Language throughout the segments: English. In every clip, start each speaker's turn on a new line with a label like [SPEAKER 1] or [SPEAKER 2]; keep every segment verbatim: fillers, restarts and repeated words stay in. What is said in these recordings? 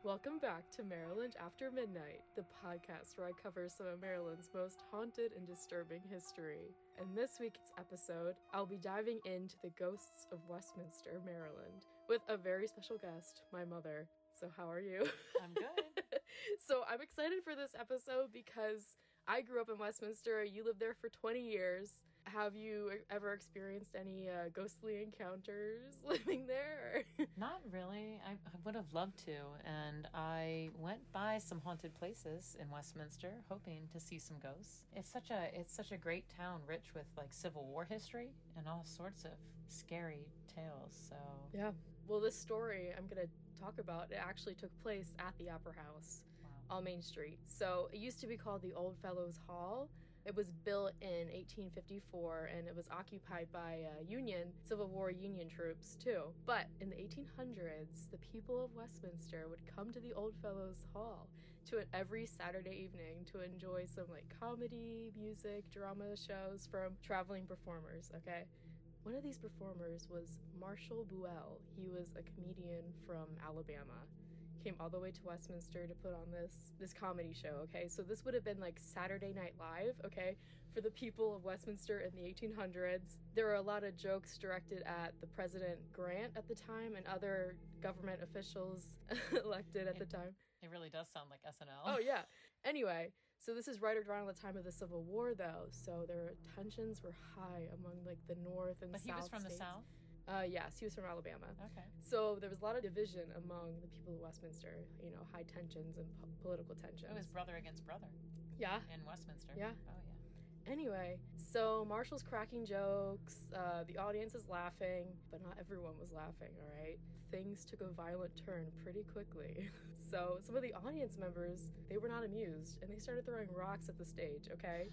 [SPEAKER 1] Welcome back to Maryland After Midnight, the podcast where I cover some of Maryland's most haunted and disturbing history. In this week's episode, I'll be diving into the ghosts of Westminster, Maryland, with a very special guest, my mother. So how are you?
[SPEAKER 2] I'm good.
[SPEAKER 1] So I'm excited for this episode because I grew up in Westminster. You lived there for twenty years. Have you ever experienced any uh, ghostly encounters living there?
[SPEAKER 2] Not really. I, I would have loved to. And I went by some haunted places in Westminster, hoping to see some ghosts. It's such a it's such a great town, rich with like Civil War history and all sorts of scary tales. So
[SPEAKER 1] yeah. Well, this story I'm going to talk about, it actually took place at the Opera House.
[SPEAKER 2] Wow. On
[SPEAKER 1] Main Street. So it used to be called the Old Fellows Hall. It was built in eighteen fifty-four, and it was occupied by uh, Union, Civil War Union troops, too. But in the eighteen hundreds, the people of Westminster would come to the Old Fellows Hall to it every Saturday evening to enjoy some, like, comedy, music, drama shows from traveling performers, okay? One of these performers was Marshall Buell. He was a comedian from Alabama. Came all the way to Westminster to put on this this comedy show, okay? So this would have been like Saturday Night Live, okay? For the people of Westminster in the eighteen hundreds. There were a lot of jokes directed at the President Grant at the time and other government officials elected at
[SPEAKER 2] it,
[SPEAKER 1] the time.
[SPEAKER 2] It really does sound like S N L.
[SPEAKER 1] Oh, yeah. Anyway, so this is right around the time of the Civil War, though. So their tensions were high among like the North and
[SPEAKER 2] but
[SPEAKER 1] South
[SPEAKER 2] he was from
[SPEAKER 1] states.
[SPEAKER 2] the South?
[SPEAKER 1] Uh, yes, he was from Alabama.
[SPEAKER 2] Okay.
[SPEAKER 1] So there was a lot of division among the people of Westminster, you know, high tensions and po- political tensions.
[SPEAKER 2] It was brother against brother.
[SPEAKER 1] Yeah.
[SPEAKER 2] In Westminster.
[SPEAKER 1] Yeah.
[SPEAKER 2] Oh, yeah.
[SPEAKER 1] Anyway, so Marshall's cracking jokes, uh, the audience is laughing, but not everyone was laughing, all right? Things took a violent turn pretty quickly. So some of the audience members, they were not amused, and they started throwing rocks at the stage, okay?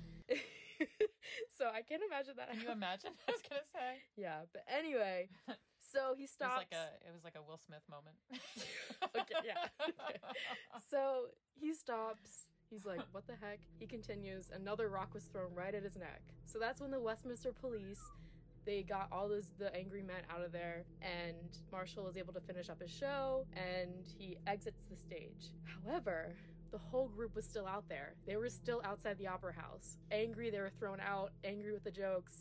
[SPEAKER 1] So I can't imagine that.
[SPEAKER 2] Can you imagine? I was gonna say.
[SPEAKER 1] Yeah, but anyway, so he stops.
[SPEAKER 2] It was like a, it was like a Will Smith moment.
[SPEAKER 1] Okay, yeah. Okay. So he stops. He's like, what the heck? He continues. Another rock was thrown right at his neck. So that's when the Westminster police, they got all those the angry men out of there, and Marshall was able to finish up his show, and he exits the stage. However, the whole group was still out there. They were still outside the Opera House. Angry, they were thrown out, angry with the jokes.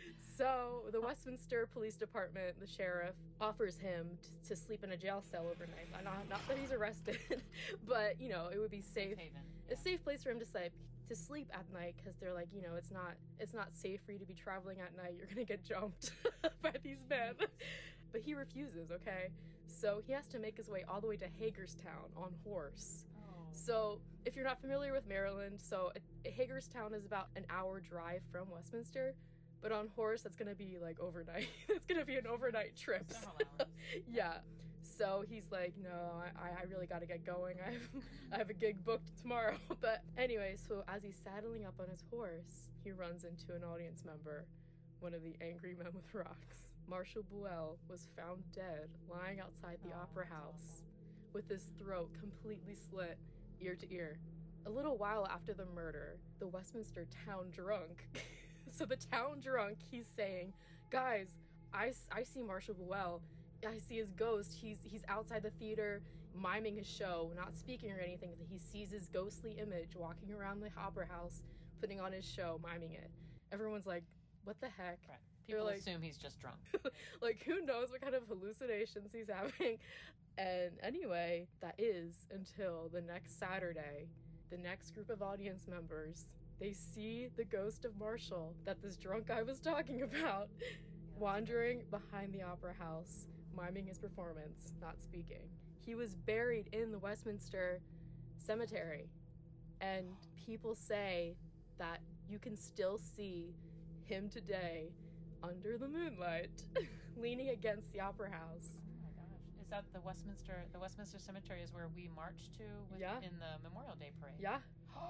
[SPEAKER 1] So the Westminster Police Department, the sheriff, offers him t- to sleep in a jail cell overnight. Not, not that he's arrested, but, you know, it would be safe.
[SPEAKER 2] Haven, yeah.
[SPEAKER 1] A safe place for him to sleep to sleep at night, because they're like, you know, it's not it's not safe for you to be traveling at night. You're gonna get jumped by these men. But he refuses, okay? So he has to make his way all the way to Hagerstown on horse.
[SPEAKER 2] Oh.
[SPEAKER 1] So if you're not familiar with Maryland, so Hagerstown is about an hour drive from Westminster. But on horse, that's going to be, like, overnight. It's going to be an overnight trip.
[SPEAKER 2] Several hours.
[SPEAKER 1] Yeah. So he's like, no, I, I really got to get going. I have, I have a gig booked tomorrow. But anyway, so as he's saddling up on his horse, he runs into an audience member, one of the angry men with rocks. Marshall Buell was found dead, lying outside the
[SPEAKER 2] Oh,
[SPEAKER 1] Opera
[SPEAKER 2] that's
[SPEAKER 1] House,
[SPEAKER 2] awful.
[SPEAKER 1] with his throat completely slit, ear to ear. A little while after the murder, the Westminster town drunk... So the town drunk, he's saying, guys, I, I see Marshall Buell. I see his ghost. He's he's outside the theater, miming his show, not speaking or anything. He sees his ghostly image walking around the Opera House, putting on his show, miming it. Everyone's like, what the heck?
[SPEAKER 2] Right. People
[SPEAKER 1] like,
[SPEAKER 2] assume he's just drunk.
[SPEAKER 1] Like, who knows what kind of hallucinations he's having? And anyway, that is until the next Saturday. The next group of audience members, they see the ghost of Marshall that this drunk guy was talking about, yeah, wandering behind the Opera House, miming his performance, not speaking. He was buried in the Westminster Cemetery, and people say that you can still see him today under the moonlight, leaning against the Opera House.
[SPEAKER 2] Is that the Westminster? The Westminster Cemetery is where we march to with,
[SPEAKER 1] yeah.
[SPEAKER 2] in the Memorial Day parade.
[SPEAKER 1] Yeah.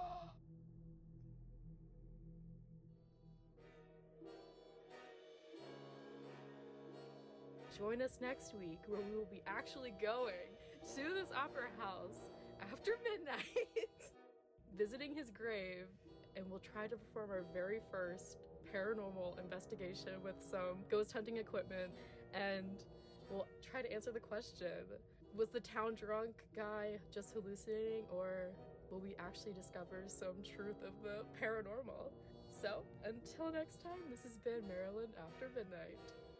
[SPEAKER 1] Join us next week where we will be actually going to this opera house after midnight, visiting his grave, and we'll try to perform our very first paranormal investigation with some ghost hunting equipment, and we'll try to answer the question, Was the town drunk guy just hallucinating, or will we actually discover some truth of the paranormal? So, until next time, this has been Maryland After Midnight.